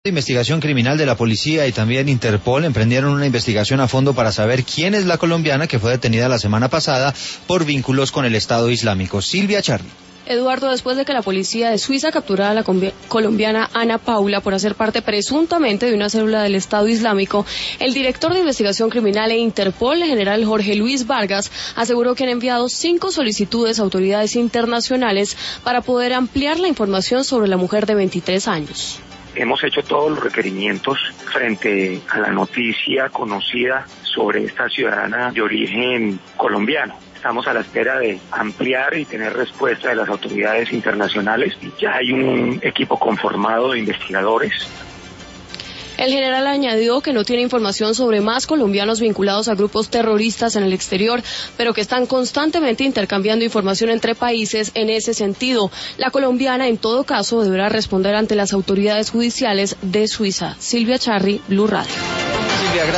Investigación criminal de la policía y también Interpol emprendieron una investigación a fondo para saber quién es la colombiana que fue detenida la semana pasada por vínculos con el Estado Islámico. Silvia Charri. Eduardo, después de que la policía de Suiza capturara a la colombiana Ana Paula por hacer parte presuntamente de una célula del Estado Islámico, el director de investigación criminal e Interpol, el general Jorge Luis Vargas, aseguró que han enviado 5 solicitudes a autoridades internacionales para poder ampliar la información sobre la mujer de 23 años. Hemos hecho todos los requerimientos frente a la noticia conocida sobre esta ciudadana de origen colombiano. Estamos a la espera de ampliar y tener respuesta de las autoridades internacionales. Ya hay un equipo conformado de investigadores. El general añadió que no tiene información sobre más colombianos vinculados a grupos terroristas en el exterior, pero que están constantemente intercambiando información entre países en ese sentido. La colombiana, en todo caso, deberá responder ante las autoridades judiciales de Suiza. Silvia Charri, Blue Radio.